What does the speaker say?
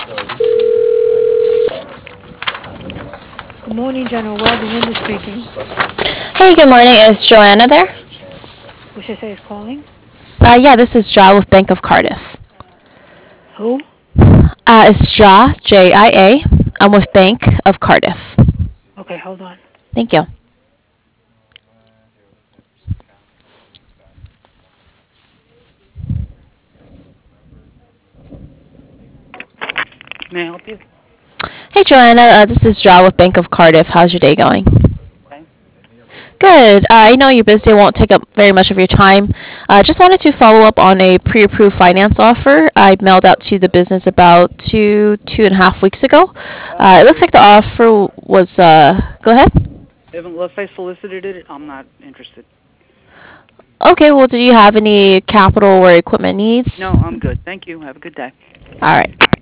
Good morning, General Weldon, Linda speaking. Hey, good morning. Is Joanna there? Who should I say is calling? Yeah, this is Ja with Bank of Cardiff. Who? It's Ja, Jia. I'm with Bank of Cardiff. Okay, hold on. Thank you. May I help you? Hey, Joanna. This is Ja with Bank of Cardiff. How's your day going? Okay. Good. I know you're busy. I won't take up very much of your time. Just wanted to follow up on a pre-approved finance offer I mailed out to the business about 2.5 weeks ago. It looks like the offer was. Go ahead. Unless I solicited it, I'm not interested. Okay. Well, do you have any capital or equipment No, needs? I'm good. Thank you. Have a good day. All right.